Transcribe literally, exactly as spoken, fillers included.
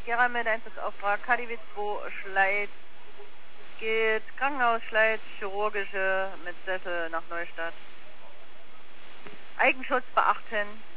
Gera mit Einsatzauftrag K D W zwei Schleiz. Geht Krankenhaus Schleiz, chirurgische mit Sessel nach Neustadt. Eigenschutz beachten.